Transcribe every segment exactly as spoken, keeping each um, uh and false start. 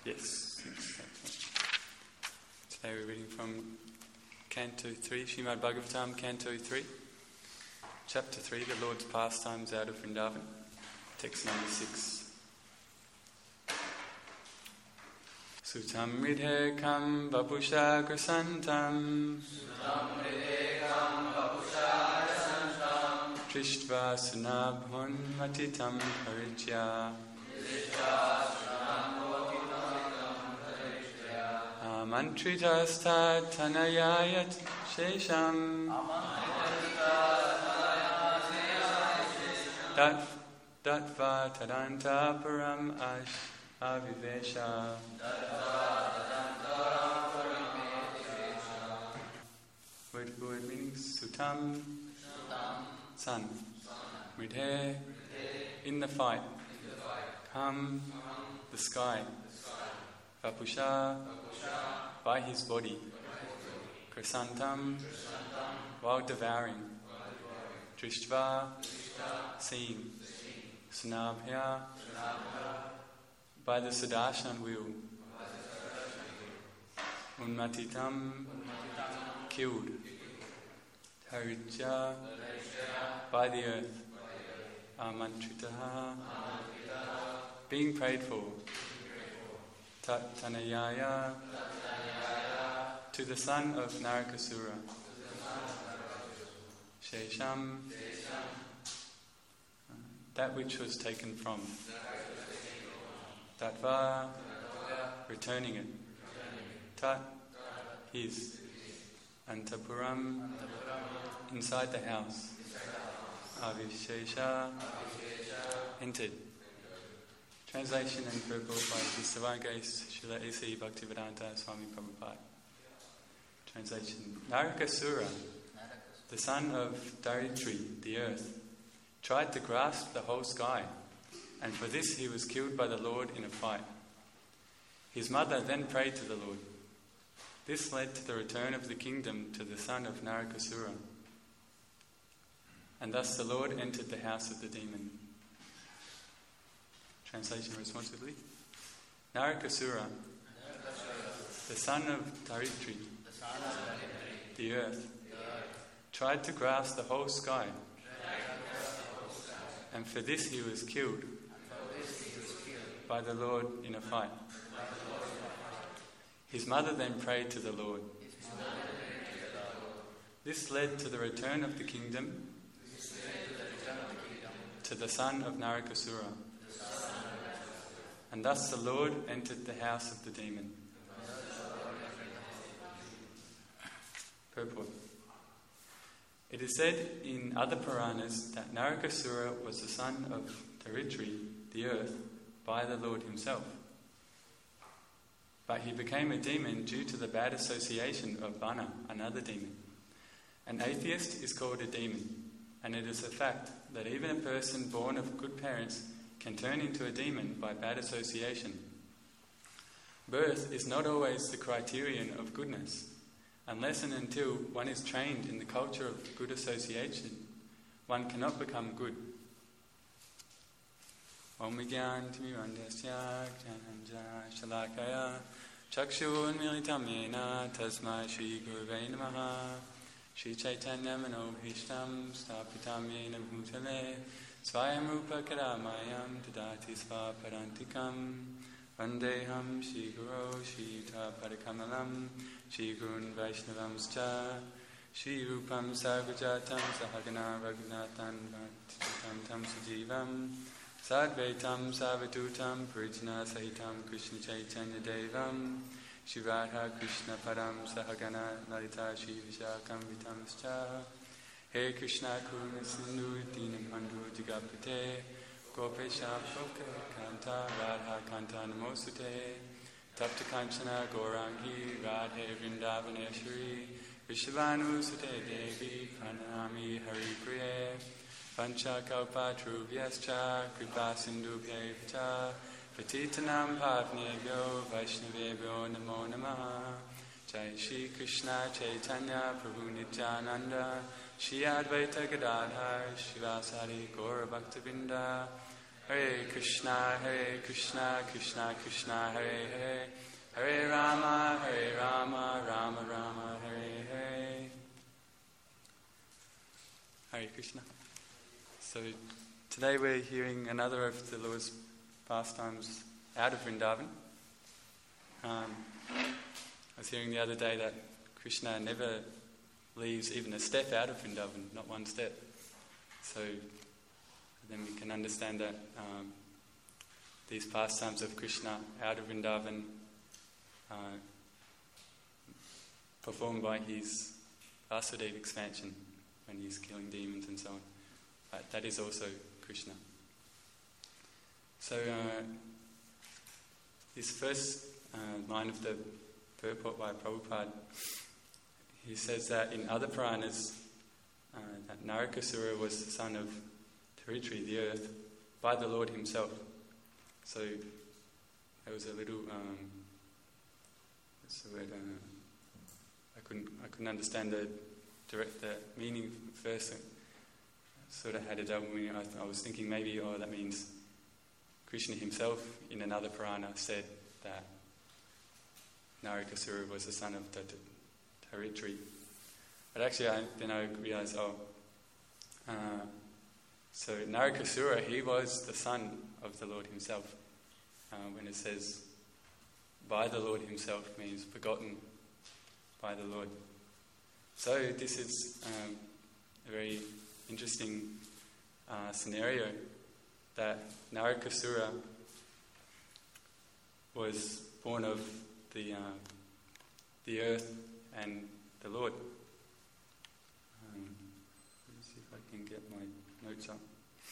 Yes. Today we're reading from Canto three, Srimad Bhagavatam, Canto three, Chapter three, The Lord's Pastimes out of Vrindavan, text number six. Sutam ridhekam vapusha grasantam Sutam ridhekam vapusha grasantam Trishtva sunabhun matitam parijya Trishtva sunabhun matitam parijya Amantritastat tanayayat shesham Amantritastat tanayayat shesham Dat Datva tadanta param ash avivesha Word for word meaning Sutam, sun, Ridhe, in the fight, Kam, the sky, Vapusha, by his body, Krasantam, while devouring, Drishtva, seeing, Sunabhya, by the Sudarshan wheel, Unmatitam, killed, Harijya, by the earth, Amantritaha, being prayed for, Tanayaya, to the son of Narakasura, Shesham, that which was taken from, Tatva, returning it, Tat, his, Antapuram, inside the house, Avishesha, entered. Translation and purport by His Divine Grace Srila A C Bhaktivedanta Swami Prabhupada. Translation: Narakasura, the son of Daritri, the earth, tried to grasp the whole sky, and for this he was killed by the Lord in a fight. His mother then prayed to the Lord. This led to the return of the kingdom to the son of Narakasura. And thus the Lord entered the house of the demon. Translation responsibly. Narakasura, the son of Daritri, the earth, tried to grasp the whole sky, and for this he was killed by the Lord in a fight. His mother then prayed to the Lord. This led to the return of the kingdom to the son of Narakasura. And thus the Lord entered the house of the demon. Purport. It is said in other Puranas that Narakasura was the son of Daritri, the earth, by the Lord himself. But he became a demon due to the bad association of Bana, another demon. An atheist is called a demon, and it is a fact that even a person born of good parents can turn into a demon by bad association. Birth is not always the criterion of goodness. Unless and until one is trained in the culture of good association, one cannot become good. Om Vigyan Timirandasya Jnananja Shalakaya Chakshun Militam Yena Tasma Shri Gurve Namaha Shri Chaitanya Manobhishtam Stapitam Yena Bhutale Svayam Rupa Karamayam Tadati Sva Parantikam Vandeham Shri Guru Shri Yuta Padakamalam Shri Gurun Vaishnavamscha Shri Rupam Sarvajatam Sahagana Raghunathan Bhattam Tam Sujivam Sadvaitam Savadutam Parijna Sahitam Krishna Chaitanya Devam Shri Radha Krishna Padam Sahagana Lalita Shri Vishakam Vitamscha He Krishna Kuruna Sindhu Dinam Bandhu Jigapate Gopesha Pokka Kanta Radha Kanta Namosute Tapta Kanchana Gaurangi Radhe Vrindavaneshwari Vishvanu Sute Devi Pranami Hari Priye Pancha Kalpa Trubhyascha Kripa Sindhubhyavcha Patitanam Pavnebhyo Vaishnavebhyo Namo Namaha Jai Shri Krishna Chaitanya Prabhu Nityananda Shri Advaita Gadadhar Shivasari Gaura Bhaktavinda Hare Krishna, Hare Krishna, Krishna Krishna, Hare Hare, Hare Rama, Hare Rama, Rama Rama, Hare Hare. Hare Krishna. So today we're hearing another of the Lord's pastimes out of Vrindavan. Um, I was hearing the other day that Krishna never leaves even a step out of Vrindavan, not one step. So then we can understand that um, these pastimes of Krishna out of Vrindavan, uh, performed by his Vasudeva expansion when he's killing demons and so on. But that is also Krishna. So uh, this first uh, line of the purport by Prabhupada, he says that in other Puranas, uh, that Narakasura was the son of Dharitri, the earth, by the Lord himself. So there was a little, um, what's the word, uh, I couldn't, I couldn't understand the direct the meaning first. It sort of had a double meaning. I, I was thinking maybe, oh, that means Krishna himself in another Purana said that Narakasura was the son of Dharitri. But actually, I, then I realised, oh, uh, so Narakasura, he was the son of the Lord himself. Uh, when it says by the Lord himself, means begotten by the Lord. So this is um, a very interesting uh, scenario that Narakasura was born of the uh, the earth and the Lord. Um, let me see if I can get my notes up.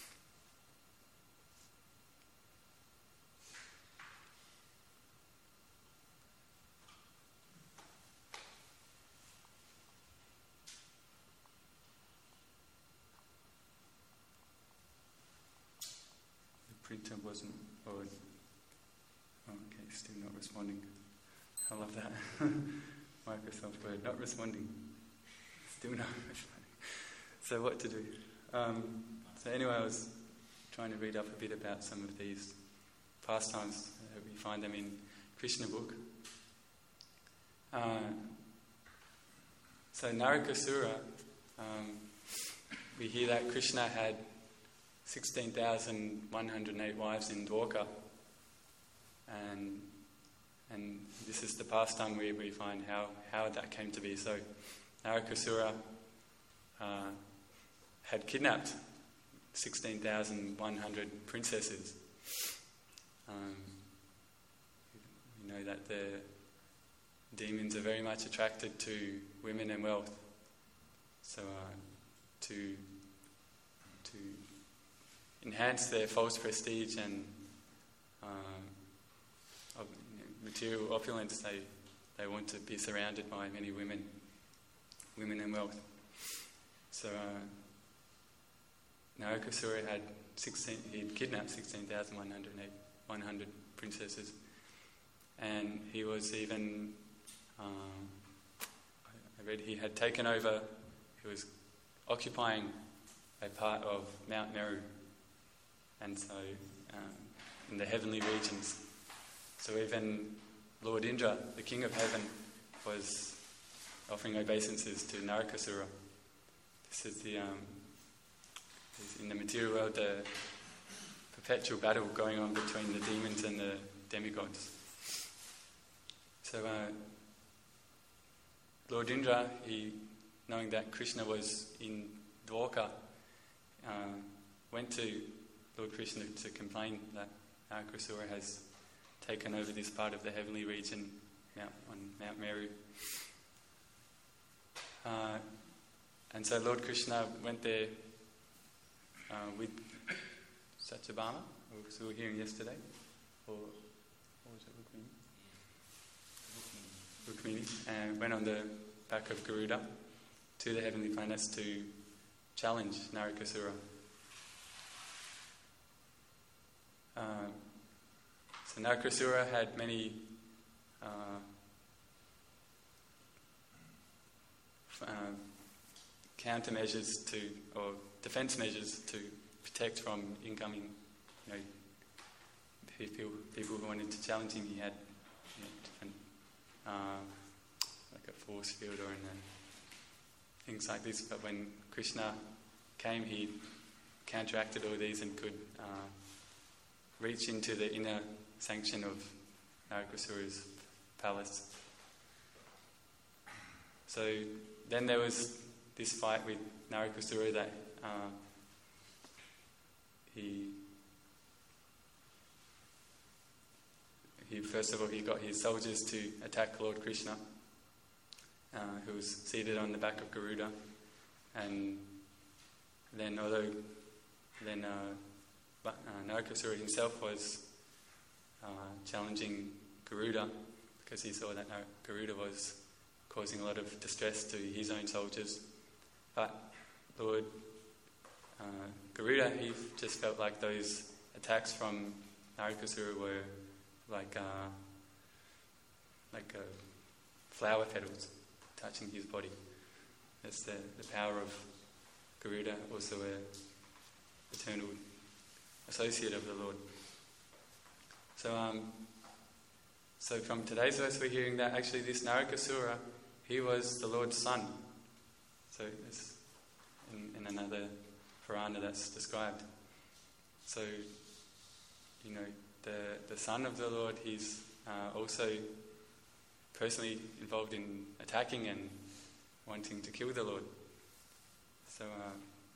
The printer wasn't. Oh, okay, still not responding. I love that. Microsoft Word, not responding. Still not responding. So what to do? Um, so anyway, I was trying to read up a bit about some of these pastimes. Uh, we find them in Krishna book. Uh, so Narakasura, um, we hear that Krishna had sixteen thousand one hundred eight wives in Dwarka. And and this is the pastime where we find how, how that came to be. So Narakasura uh, had kidnapped sixteen thousand one hundred princesses. Um, we know that the demons are very much attracted to women and wealth. So uh, to to enhance their false prestige and um, of, you know, material opulence, they they want to be surrounded by many women, women and wealth. So uh, Narakasura had sixteen. He kidnapped sixteen thousand one hundred eight, one hundred princesses, and he was even. Um, I read he had taken over. He was occupying a part of Mount Meru, and so um, in the heavenly regions. So even Lord Indra, the king of heaven, was offering obeisances to Narakasura. This is the um, is in the material world the perpetual battle going on between the demons and the demigods. So uh, Lord Indra, he, knowing that Krishna was in Dwarka, uh, went to Lord Krishna to complain that Narakasura has taken over this part of the heavenly region Mount, on Mount Meru. Uh, and so Lord Krishna went there uh, with Satyabhama, who we were hearing yesterday, or what was it, Rukmini? Rukmini, and went on the back of Garuda to the heavenly planets to challenge Narakasura. Uh, so Narakasura had many uh, f- uh, countermeasures to, or defense measures to protect from incoming you know, people, people who wanted to challenge him, he had you know, different, uh, like a force field or in a, things like this. But when Krishna came, he counteracted all these and could uh, reach into the inner sanction of Narakasura's palace. So then there was this fight with Narakasura that uh, he he first of all he got his soldiers to attack Lord Krishna, uh, who was seated on the back of Garuda, and then although then uh, but, uh, Narakasura himself was uh, challenging Garuda because he saw that Garuda was causing a lot of distress to his own soldiers. But Lord uh, Garuda, he just felt like those attacks from Narakasura were like uh, like uh, flower petals touching his body. That's the, the power of Garuda, also a eternal associate of the Lord. So, um, so from today's verse, we're hearing that actually this Narakasura, he was the Lord's son. So it's in, in another Purana that's described. So, you know, the the son of the Lord, he's uh, also personally involved in attacking and wanting to kill the Lord. So, uh,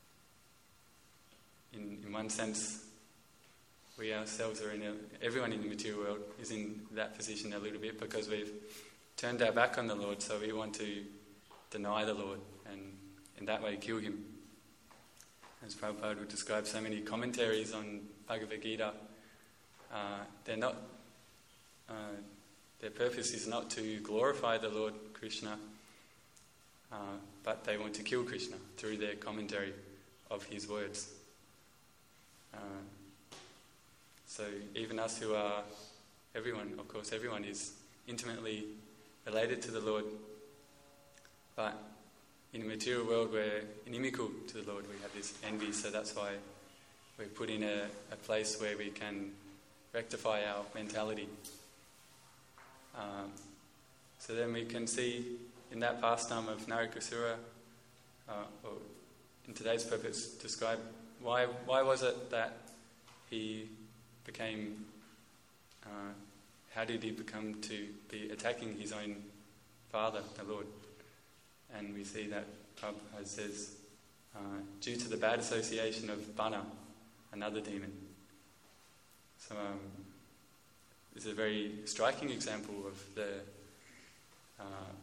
in in one sense, we ourselves are in a, everyone in the material world is in that position a little bit because we've turned our back on the Lord, so we want to deny the Lord and in that way kill him. As Prabhupada would describe so many commentaries on Bhagavad Gita, uh, they're not, uh, their purpose is not to glorify the Lord Krishna, uh, but they want to kill Krishna through their commentary of his words. Uh, So even us who are, everyone, of course, everyone is intimately related to the Lord. But in a material world, we're inimical to the Lord. We have this envy, so that's why we're put in a, a place where we can rectify our mentality. Um, so then we can see in that pastime of Narakasura, uh, or in today's purpose, describe why why was it that he became, uh, how did he become to be attacking his own father, the Lord? And we see that Prabhupada says, uh, due to the bad association of Bana, another demon. So um, this is a very striking example of the uh,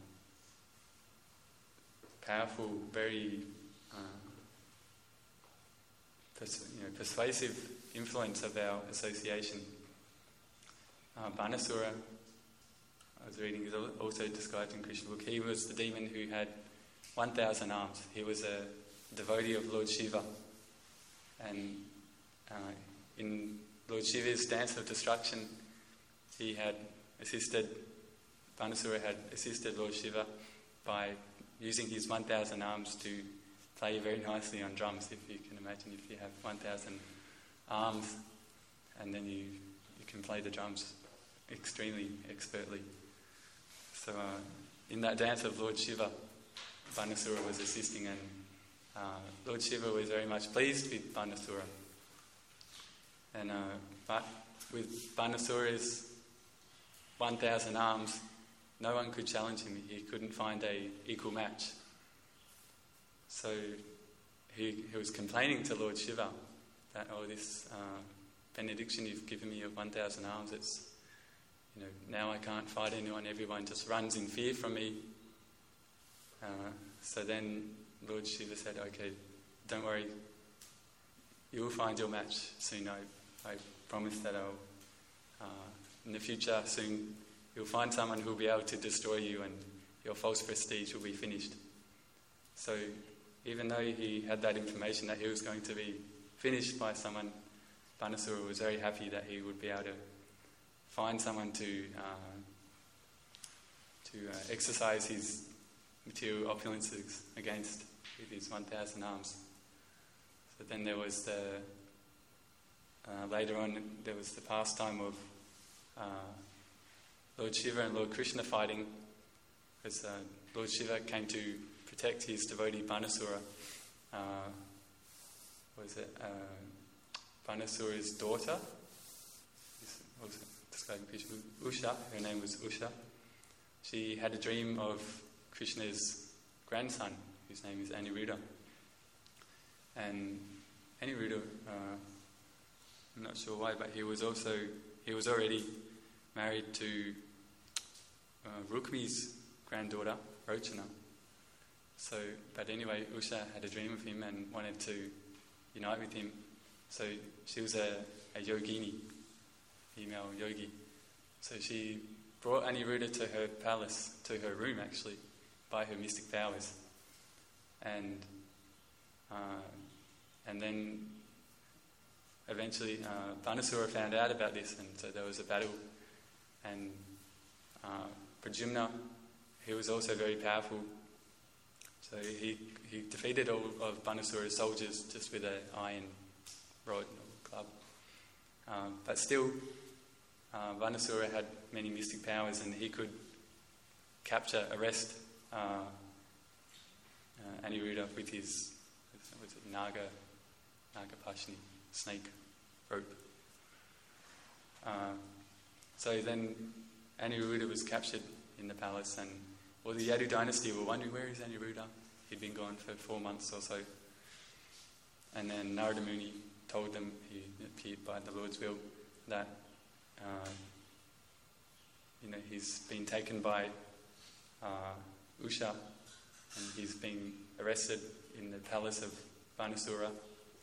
powerful, very uh, pers- you know, persuasive influence of our association. Uh, Banasura, I was reading, is also described in Krishna book. He was the demon who had one thousand arms. He was a devotee of Lord Shiva. And uh, in Lord Shiva's dance of destruction, he had assisted, Banasura had assisted Lord Shiva by using his one thousand arms to play very nicely on drums. If you can imagine, if you have one thousand arms, and then you you can play the drums extremely expertly. So uh, in that dance of Lord Shiva, Banasura was assisting, and uh, Lord Shiva was very much pleased with Banasura. And uh, but with Banasura's one thousand arms, no one could challenge him. He couldn't find a equal match. So he he was complaining to Lord Shiva that, oh, this uh, benediction you've given me of one thousand arms, it's, you know, now I can't fight anyone, everyone just runs in fear from me. Uh, so then Lord Shiva said, okay, don't worry, you will find your match soon. I, I promise that I'll, uh, in the future soon, you'll find someone who will be able to destroy you and your false prestige will be finished. So even though he had that information that he was going to be finished by someone, Banasura was very happy that he would be able to find someone to uh, to uh, exercise his material opulences against with his one thousand arms. So then there was the uh, later on there was the pastime of uh, Lord Shiva and Lord Krishna fighting, because uh, Lord Shiva came to protect his devotee Banasura. Uh, what was it? Uh, Banasura's daughter, what was it? Describing Krishna, Usha, her name was Usha. She had a dream of Krishna's grandson, whose name is Aniruddha. And Aniruddha, uh, I'm not sure why, but he was also, he was already married to uh, Rukmi's granddaughter, Rochana. So, but anyway, Usha had a dream of him and wanted to unite with him. So she was a, a yogini, female yogi. So she brought Aniruddha to her palace, to her room actually, by her mystic powers. And uh, and then eventually uh, Banasura found out about this, and so there was a battle. And uh, Pradyumna, he was also very powerful. So he, he defeated all of Banasura's soldiers just with an iron rod or club. Um, but still, uh, Banasura had many mystic powers, and he could capture, arrest uh, uh, Aniruddha with his was it Naga, Naga Pashni, snake rope. Uh, so then Aniruddha was captured in the palace, and well, the Yadu dynasty were wondering, where is Aniruddha? He'd been gone for four months or so. And then Narada Muni told them, he appeared by the Lord's will, that uh, you know, he's been taken by uh, Usha, and he's been arrested in the palace of Banasura.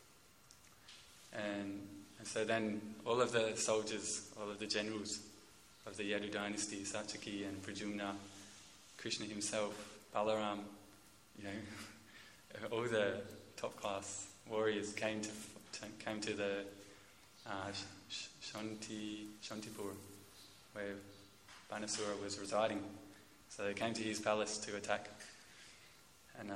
And, and so then all of the soldiers, all of the generals of the Yadu dynasty, Satyaki and Pradyumna, Krishna himself, Balaram, you know, all the top class warriors came to, to came to the uh, Shanti Shantipur, where Banasura was residing. So they came to his palace to attack. And um,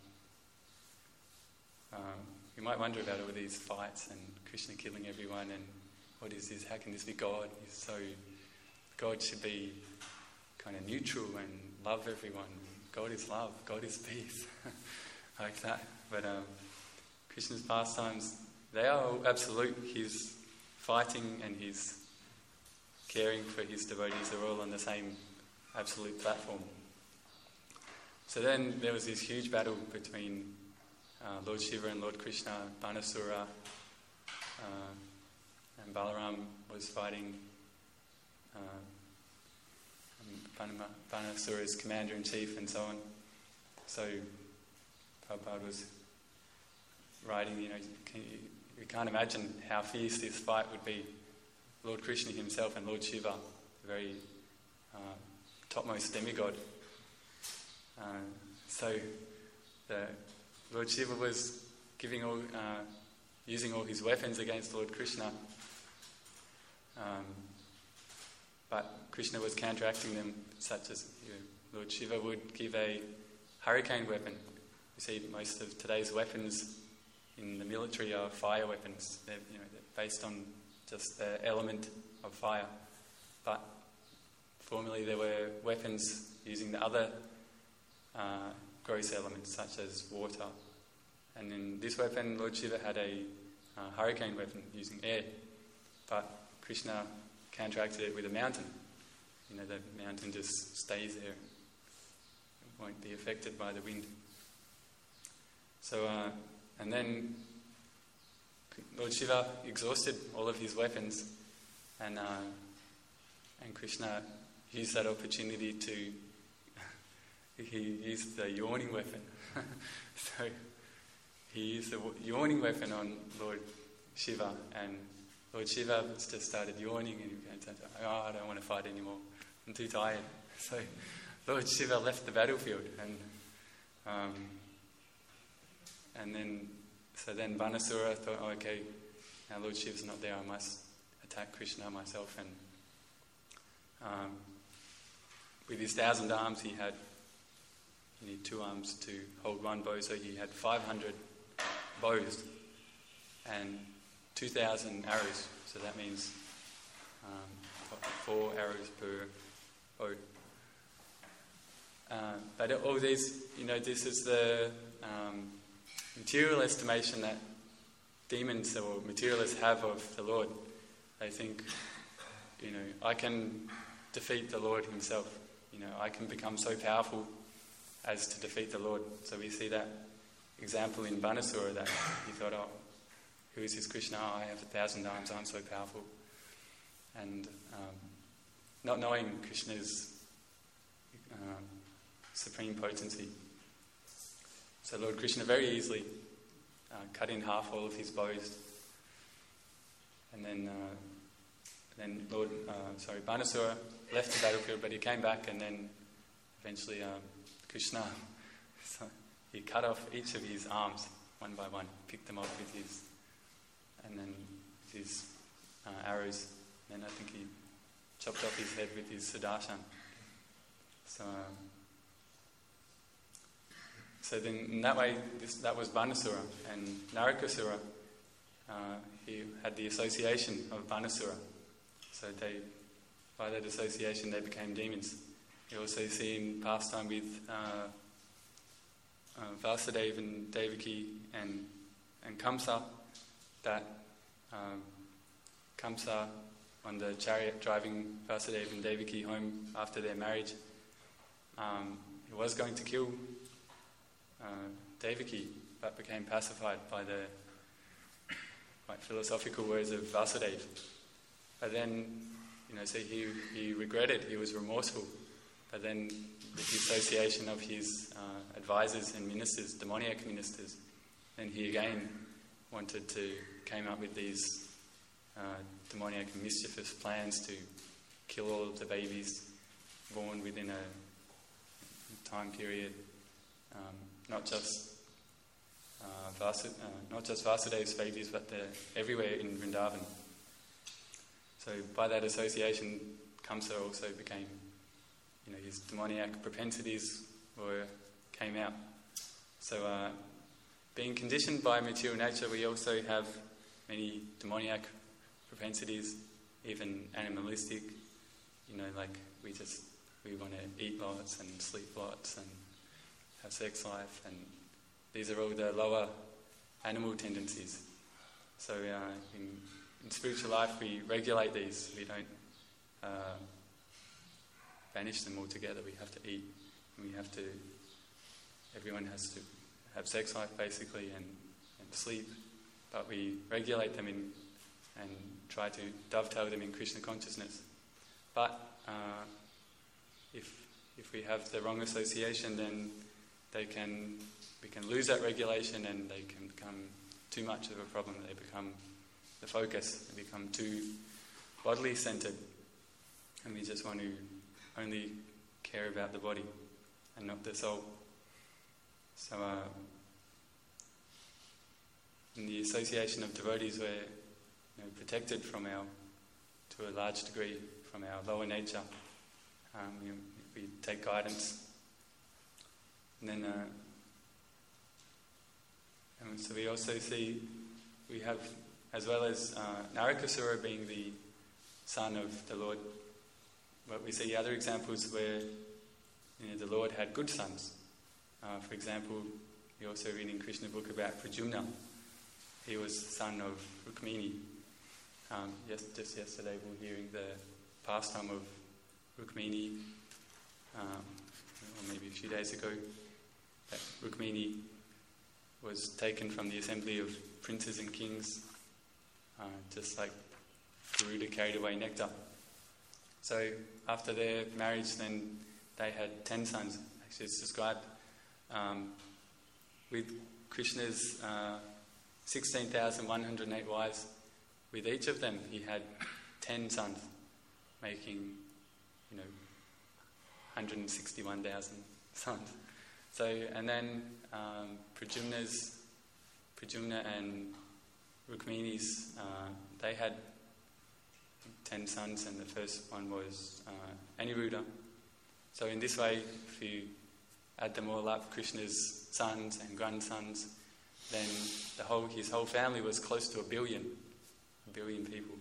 um, you might wonder about all these fights and Krishna killing everyone, and what is this? How can this be God? He's so God should be kind of neutral and love everyone. God is love. God is peace, like that. But um, Krishna's pastimes, they are all absolute. His fighting and his caring for his devotees are all on the same absolute platform. So then there was this huge battle between uh, Lord Shiva and Lord Krishna, Banasura, uh, and Balaram was fighting uh, Banasura's commander-in-chief and so on. So Prabhupada was writing, you know, can you, you can't imagine how fierce this fight would be. Lord Krishna himself and Lord Shiva, the very uh, topmost demigod. Uh, so the Lord Shiva was giving all, uh, using all his weapons against Lord Krishna, um, but Krishna was counteracting them, such as you know, Lord Shiva would give a hurricane weapon. You see, most of today's weapons in the military are fire weapons. They're, you know, they're based on just the element of fire. But formerly there were weapons using the other uh, gross elements, such as water. And in this weapon, Lord Shiva had a uh, hurricane weapon using air. But Krishna counteracted it with a mountain. You know, the mountain just stays there. It won't be affected by the wind. So, uh, and then Lord Shiva exhausted all of his weapons, and uh, and Krishna used that opportunity to, he used the yawning weapon. So he used the yawning weapon on Lord Shiva, and Lord Shiva just started yawning, and he said, oh, I don't want to fight anymore. I'm too tired. So Lord Shiva left the battlefield, and um, and then so then Banasura thought, oh, okay, now Lord Shiva's not there, I must attack Krishna myself. And um, with his thousand arms, he had you need two arms to hold one bow, so he had five hundred bows, and two thousand arrows. So that means um, four arrows per bow. Uh, but all these, you know, this is the um, material estimation that demons or materialists have of the Lord. They think, you know, I can defeat the Lord himself. You know, I can become so powerful as to defeat the Lord. So we see that example in Banasura, that he thought, oh, who is this Krishna? I have a thousand arms, I'm so powerful. And um, not knowing Krishna's um, supreme potency. So Lord Krishna very easily uh, cut in half all of his bows. And then uh, then Lord, uh, sorry, Banasura left the battlefield, but he came back, and then eventually um, Krishna, so he cut off each of his arms one by one, picked them off with his, and then with his uh, arrows. And I think he chopped off his head with his Sudarshan. So, um, so then in that way, this, that was Banasura, and Narakasura, uh, he had the association of Banasura. So they, by that association, they became demons. You also see in pastime with uh, uh, Vasudeva and Devaki and and Kamsa that um, Kamsa, on the chariot driving Vasudeva and Devaki home after their marriage, um, he was going to kill uh, Devaki, but became pacified by the quite philosophical words of Vasudeva. But then, you know, so he he regretted, he was remorseful. But then, with the association of his uh, advisors and ministers, demoniac ministers, then he again wanted to, came up with these uh, demoniac and mischievous plans to kill all of the babies born within a time period. Um, not just uh, Vasu, uh, not just Vasudev's babies, but they're everywhere in Vrindavan. So by that association, Kamsa also became, you know, his demoniac propensities were came out. So uh, being conditioned by material nature, we also have many demoniac propensities, even animalistic. You know, like we just we want to eat lots and sleep lots and have sex life, and these are all the lower animal tendencies. So uh, in In spiritual life, we regulate these. We don't uh, banish them altogether. We have to eat. And we have to. Everyone has to have sex life basically and, and sleep, but we regulate them in and try to dovetail them in Krishna consciousness. But uh, if if we have the wrong association, then they can we can lose that regulation, and they can become too much of a problem. They become the focus, and become too bodily centered, and we just want to only care about the body and not the soul. So uh, in the association of devotees, we're you know, protected from our, to a large degree, from our lower nature. Um, we, we take guidance, and then uh, and so we also see we have, as well as uh, Narakasura being the son of the Lord, but we see other examples where you know, the Lord had good sons. Uh, for example, we also read in Krishna book about Pradyumna. He was the son of Rukmini. Um, yes, just yesterday we were hearing the pastime of Rukmini, um, or maybe a few days ago, that Rukmini was taken from the assembly of princes and kings, uh, just like Garuda carried away nectar. So after their marriage, then they had ten sons. Actually, it's described um, with Krishna's uh, sixteen thousand one hundred eight wives. With each of them, he had ten sons, making, you know, one hundred sixty-one thousand sons. So, and then um, Pradyumna's, Pradyumna and Rukmini's, uh, they had ten sons, and the first one was uh, Aniruddha. So in this way, if you add them all up, Krishna's sons and grandsons, then the whole his whole family was close to a billion. a billion people.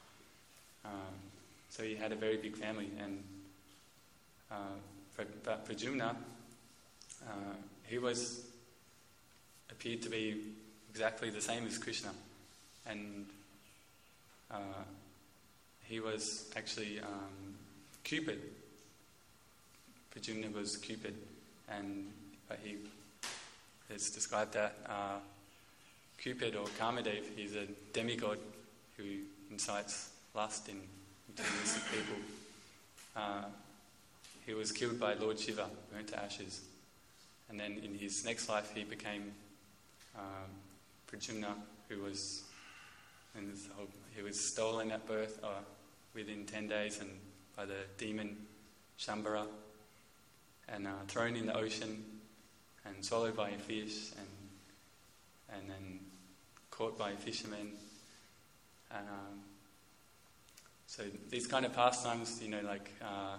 Um, so he had a very big family, and uh, but Pradyumna, uh, he was appeared to be exactly the same as Krishna, and uh, he was actually um, Cupid. Pradyumna was Cupid, and but he has described that uh, Cupid or Kamadev, he's a demigod who incites lust in materialistic people. Uh, he was killed by Lord Shiva, burnt to ashes, and then in his next life he became um, Pradyumna, who was and this whole, he was stolen at birth uh, within ten days and by the demon Shambhara, and uh, thrown in the ocean and swallowed by a fish, and and then caught by fishermen. And um, so these kind of pastimes, you know, like uh,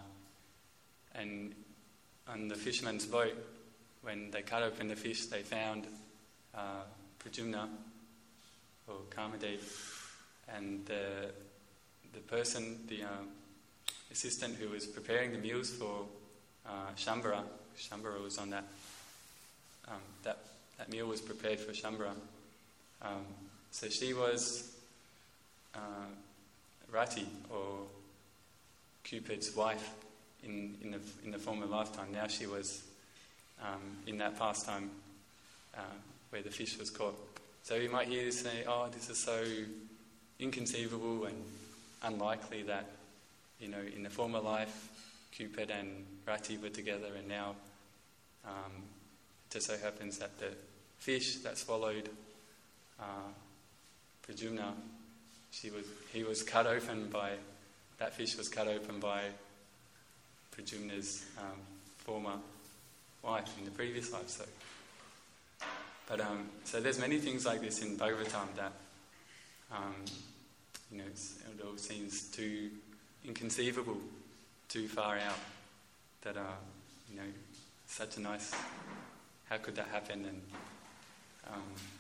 and on the fisherman's boat, when they cut open the fish, they found uh, Pradyumna or Kamadev, and the the person, the uh, assistant who was preparing the meals for uh, Shambhara, Shambhara was on that. Um, that that meal was prepared for Shambhara. Um, so she was uh, Rati, or Cupid's wife, in in the in the former lifetime. Now she was um, in that pastime uh, where the fish was caught. So you might hear this say, "Oh, this is so inconceivable and unlikely that, you know, in the former life, Cupid and Rati were together, and now um, it just so happens that the fish that swallowed uh, Pradyumna, she was, he was cut open by, that fish was cut open by Pradyumna's um, former wife in the previous life." So, but um, so there's many things like this in Bhagavatam that, um, you know, it's, it all seems too inconceivable, too far out, that, uh, you know, such a nice, how could that happen? And um,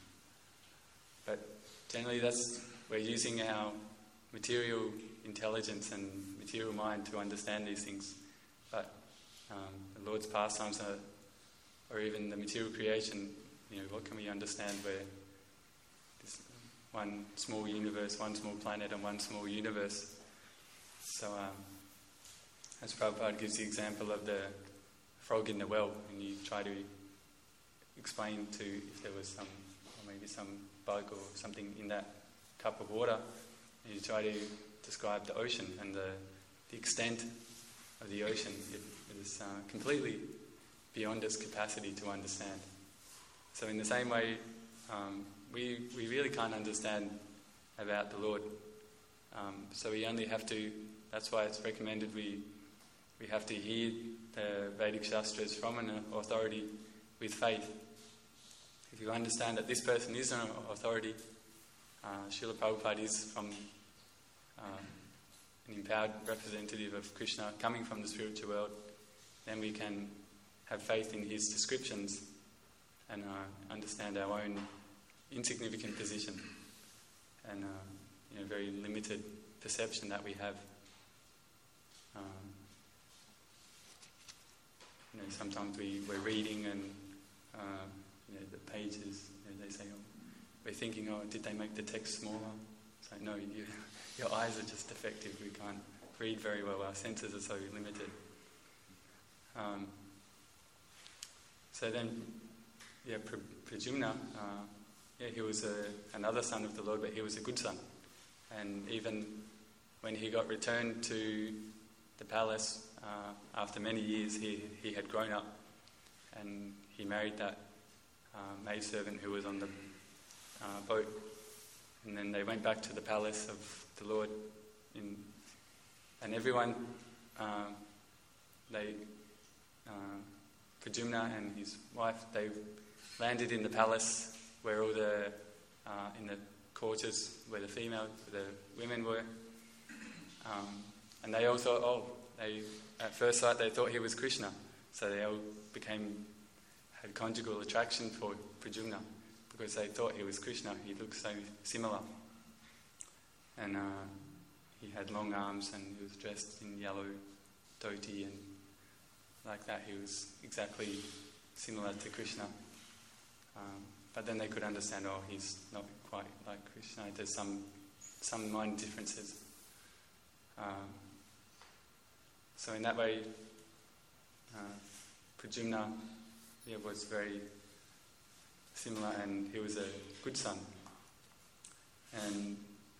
but generally that's, we're using our material intelligence and material mind to understand these things. But um, the Lord's pastimes are, or even the material creation, you know, what can we understand where this one small universe, one small planet and one small universe. So um, as Prabhupada gives the example of the frog in the well, and you try to explain to if there was some, or maybe some bug or something in that cup of water, and you try to describe the ocean and the, the extent of the ocean, it, it is uh, completely beyond its capacity to understand. So in the same way, um, we we really can't understand about the Lord. Um, so we only have to, that's why it's recommended we we have to hear the Vedic Shastras from an authority with faith. If you understand that this person is an authority, uh, Srila Prabhupada is from uh, an empowered representative of Krishna coming from the spiritual world, then we can have faith in his descriptions and uh, understand our own insignificant position and uh, you know, very limited perception that we have. Um, you know, sometimes we, we're reading and uh, you know, the pages, you know, they say, oh, we're thinking, oh, did they make the text smaller? It's like, no, you, your eyes are just defective. We can't read very well. Our senses are so limited. Um, so then, yeah, Pradyumna, uh, yeah, he was a, another son of the Lord, but he was a good son. And even when he got returned to the palace, uh, after many years, he, he had grown up, and he married that uh, maidservant who was on the uh, boat. And then they went back to the palace of the Lord, in, and everyone, uh, they, uh, Pradyumna and his wife, they landed in the palace where all the, uh, in the quarters where the female, the women were. Um, and they all thought, oh, they, at first sight they thought he was Krishna. So they all became, had conjugal attraction for Pradyumna because they thought he was Krishna. He looked so similar. and uh, he had long arms and he was dressed in yellow dhoti and like that. He was exactly similar to Krishna. Um, but then they could understand, oh, he's not quite like Krishna. There's some some minor differences. Um, so in that way, uh, Pradyumna yeah, was very similar, and he was a good son. And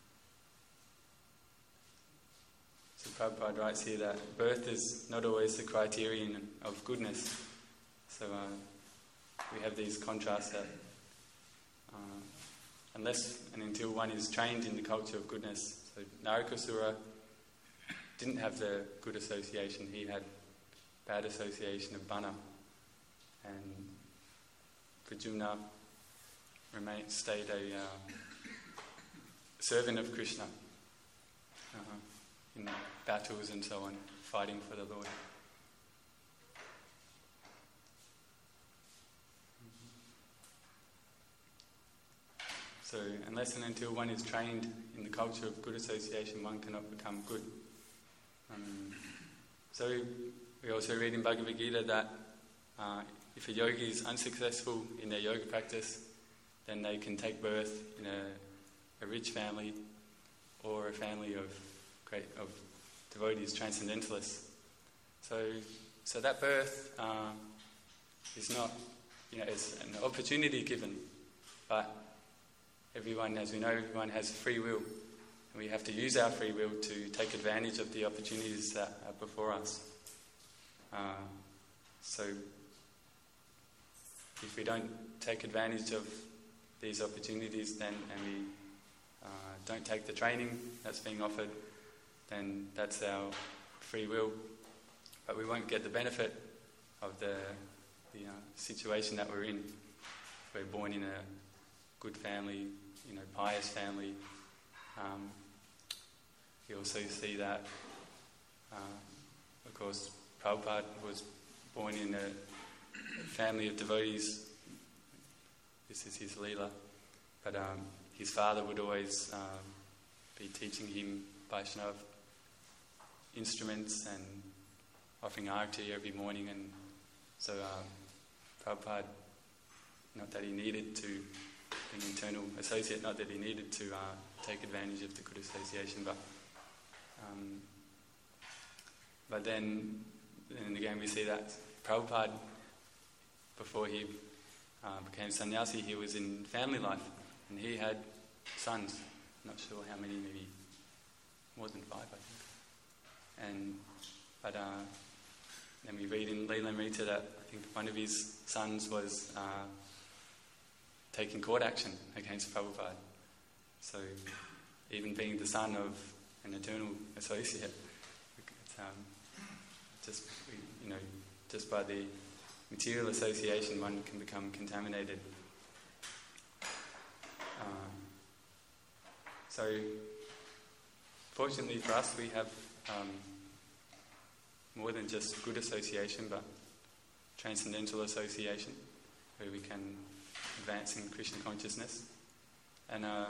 so Prabhupada writes here that birth is not always the criterion of goodness. So uh, we have these contrasts that uh, unless and until one is trained in the culture of goodness, so Narakasura didn't have the good association, he had bad association of Bana. And Pradyumna remained, stayed a uh, servant of Krishna uh, in battles and so on, fighting for the Lord. So unless and until one is trained in the culture of good association, one cannot become good. Um, so we also read in Bhagavad Gita that uh, if a yogi is unsuccessful in their yoga practice, then they can take birth in a, a rich family or a family of great of devotees, transcendentalists. So, so that birth uh, is not, you know, it's an opportunity given, but everyone, as we know, everyone has free will, and we have to use our free will to take advantage of the opportunities that are before us. Uh, so, if we don't take advantage of these opportunities, then and we uh, don't take the training that's being offered, then that's our free will. But we won't get the benefit of the the uh, situation that we're in. If we're born in a good family, you know, pious family. Um, you also see that, uh, of course, Prabhupada was born in a family of devotees. This is his Leela. But um, his father would always um, be teaching him Vaishnava instruments and offering arati every morning. And so um, Prabhupada, not that he needed to, an internal associate, not that he needed to uh, take advantage of the good association, but um, but then, and again we see that Prabhupada, before he uh, became sannyasi, he was in family life, and he had sons. Not sure how many, maybe more than five, I think. And but uh, then we read in Leelamrita that I think one of his sons was uh, taking court action against Prabhupada. So even being the son of an eternal associate, it's, um, just you know, just by the material association, one can become contaminated. Uh, so fortunately for us, we have um, more than just good association, but transcendental association, where we can advance in Krishna consciousness. And uh,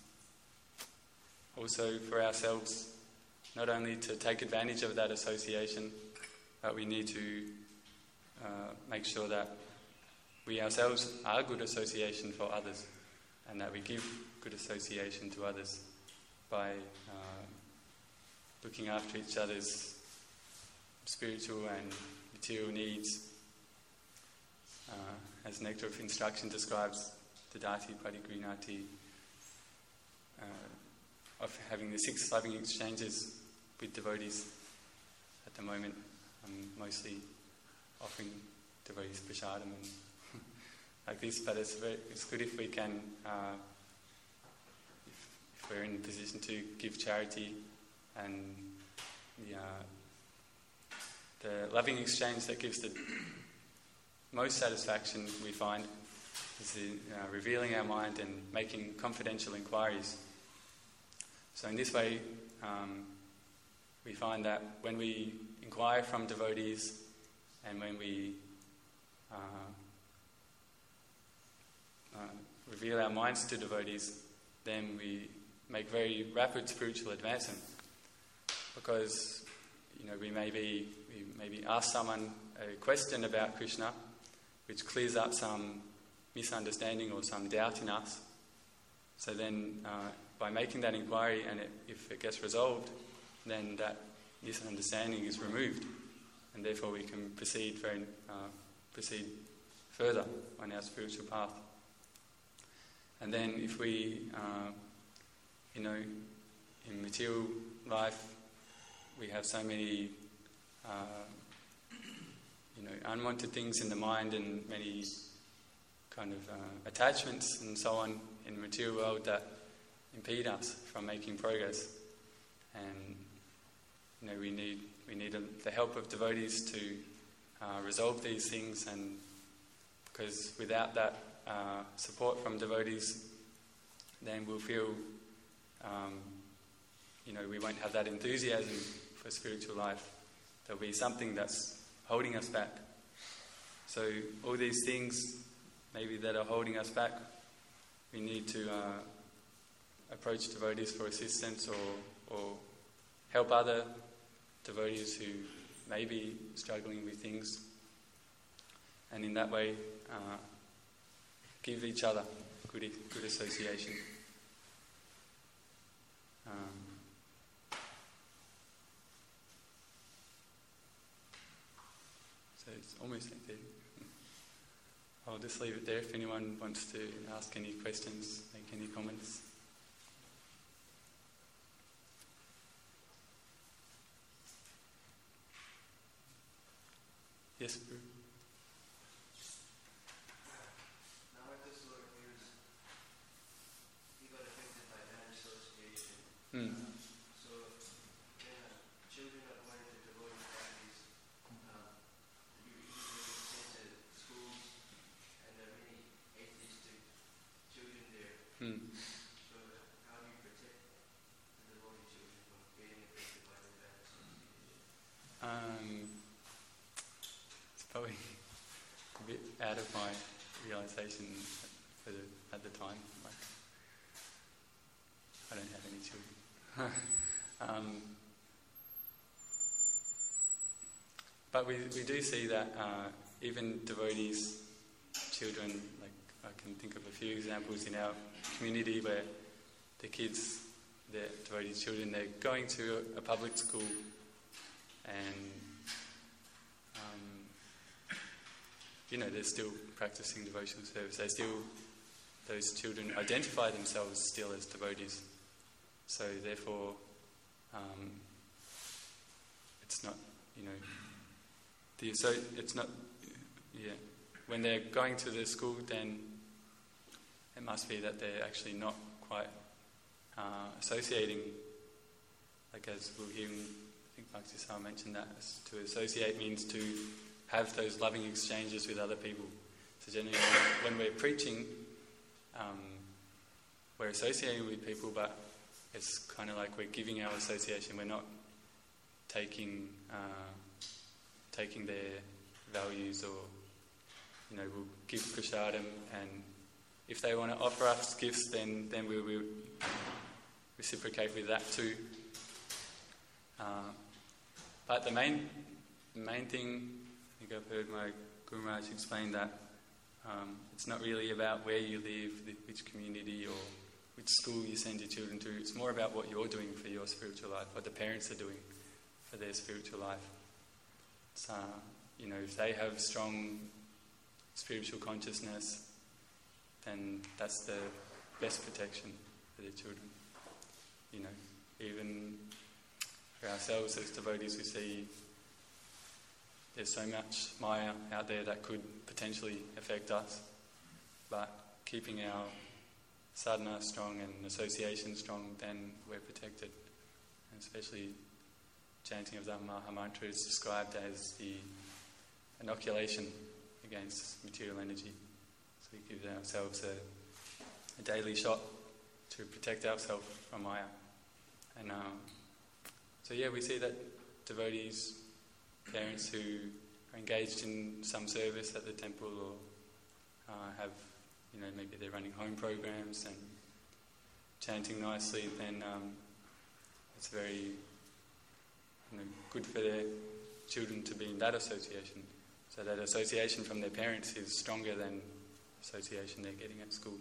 also for ourselves, not only to take advantage of that association, but we need to uh, make sure that we ourselves are good association for others, and that we give good association to others by uh, looking after each other's spiritual and material needs. Uh, as Nectar of Instruction describes, Dadati Parigrihati, uh, of having the six loving exchanges with devotees. At the moment, I'm mostly offering devotees prasadam and like this, but it's very, it's good if we can, uh, if, if we're in a position to give charity, and the, uh, the loving exchange that gives the most satisfaction, we find, is the, uh, revealing our mind and making confidential inquiries. So in this way, um, we find that when we inquire from devotees and when we uh, uh, reveal our minds to devotees, then we make very rapid spiritual advancement, because you know we maybe we maybe ask someone a question about Krishna, which clears up some misunderstanding or some doubt in us. So then, uh, by making that inquiry, and it, if it gets resolved, then that misunderstanding is removed, and therefore we can proceed very uh, proceed further on our spiritual path. And then, if we, uh, you know, in material life, we have so many, uh, you know, unwanted things in the mind and many kind of uh, attachments and so on in the material world that impede us from making progress. And you know, we need we need a, the help of devotees to uh, resolve these things, and because without that uh, support from devotees, then we'll feel, um, you know, we won't have that enthusiasm for spiritual life. There'll be something that's holding us back. So all these things, maybe that are holding us back, we need to uh, approach devotees for assistance, or, or help other devotees who may be struggling with things, and in that way uh, give each other good good association. Um, so it's almost like that. I'll just leave it there if anyone wants to ask any questions, make any comments. Yes, Brew? Now at this Lord, he was, he got affected by bad association. Mm. Um, so when uh, children are going to devotee families, um, you usually get sent to schools, and there are many atheistic children there. Mm. So how do you protect the devotee children from getting affected by the bad association? Um, Probably a bit out of my realisation for the, at the time. Like, I don't have any children. um, but we we do see that uh, even devotees' children, like I can think of a few examples in our community where the kids, the devotees' children, they're going to a public school, and you know, they're still practicing devotional service. They still, those children identify themselves still as devotees. So therefore, um, it's not, you know, the so it's not, yeah. When they're going to the school, then it must be that they're actually not quite uh, associating. Like as we'll hear, I think Bhakti Sar mentioned that, as to associate means to have those loving exchanges with other people. So generally, when we're preaching, um, we're associating with people, but it's kind of like we're giving our association. We're not taking uh, taking their values, or you know, we'll give prasadam, and if they want to offer us gifts, then then we will reciprocate with that too. Uh, but the main the main thing, I think I've heard my Guru Maharaj explain that um, it's not really about where you live, the, which community or which school you send your children to. It's more about what you're doing for your spiritual life, what the parents are doing for their spiritual life. It's, uh, you know, if they have strong spiritual consciousness, then that's the best protection for their children. You know, even for ourselves as devotees, we see there's so much Maya out there that could potentially affect us, but keeping our sadhana strong and association strong, then we're protected. And especially chanting of the Maha Mantra is described as the inoculation against material energy. So we give ourselves a, a daily shot to protect ourselves from Maya. And um, so yeah, we see that devotees, parents who are engaged in some service at the temple, or uh, have, you know, maybe they're running home programs and chanting nicely, then um, it's very you know, good for their children to be in that association. So that association from their parents is stronger than association they're getting at school.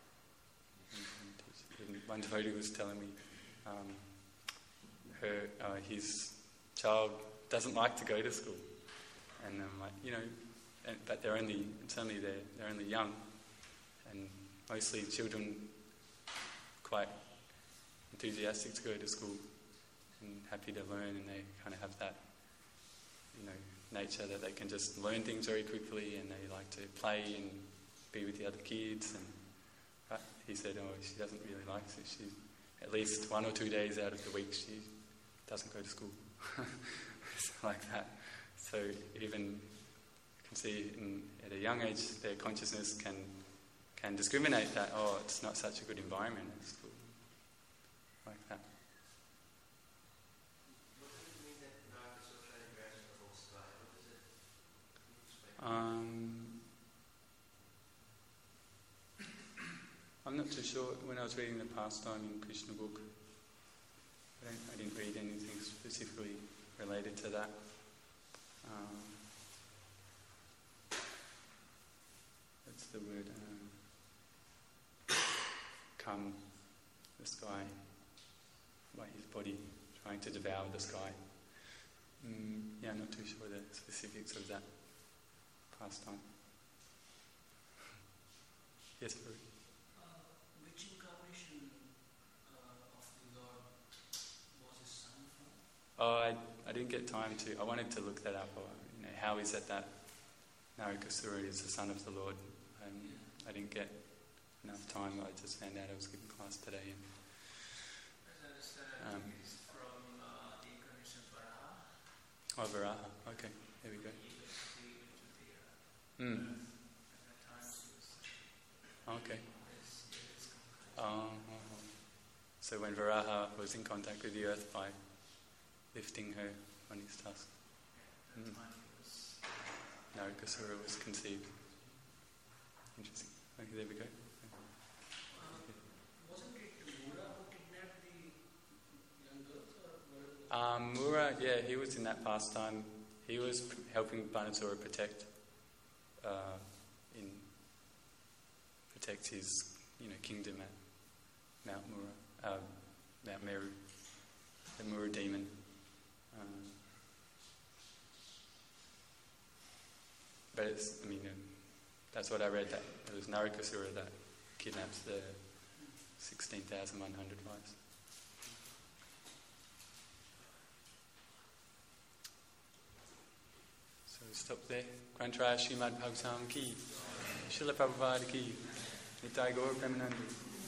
And one devotee was telling me um, her uh, his child doesn't like to go to school, and I'm like, you know, and, but they're only it's only they're they're only young, and mostly children quite enthusiastic to go to school and happy to learn, and they kind of have that, you know, nature that they can just learn things very quickly, and they like to play and be with the other kids. And but he said, oh, she doesn't really like it. She, at least one or two days out of the week, she doesn't go to school. Like that. So even you can see in, at a young age, their consciousness can can discriminate that, oh, it's not such a good environment at school. Like that. What does it mean that Narakasura grabs the whole sky? What does it explain? Um, I'm not too sure. When I was reading the pastime in Krishna book, I, don't, I didn't read anything specifically related to that. Um, what's the word? Um, come, the sky, by his body trying to devour the sky. Mm, yeah, I'm not too sure the specifics of that pastime. Yes, Ruth? Which incarnation uh, of the Lord was his son from? Oh, I, I didn't get time to. I wanted to look that up. Or, you know, how is it that Narakasura is the son of the Lord? Um, I didn't get enough time. I just found out I was giving class today. And, As I understand, Um, it's from uh, the incarnation of Varaha. oh, Varaha. Okay, there we go. He was the, the Mm. at that time he was Okay. his, his Um, so when Varaha was in contact with the earth by lifting her on his tusk, At that Mm. time he was Narakasura was conceived. Interesting. Okay, there we go. Wasn't it Mura who kidnapped the young girls, or were Um, Mura, yeah, he was in that pastime. He was p- helping Banasura protect, uh, in protect his, you know, kingdom at Mount Mura, uh, Mount Meru, the Mura demon. Um, but it's, I mean, um, that's what I read. That it was Narakasura that kidnaps the sixteen thousand one hundred wives. So stop there. Grantraya Srimad Bhagavatam ki, Srila Prabhupada ki, Nitai Gaur Premanandi.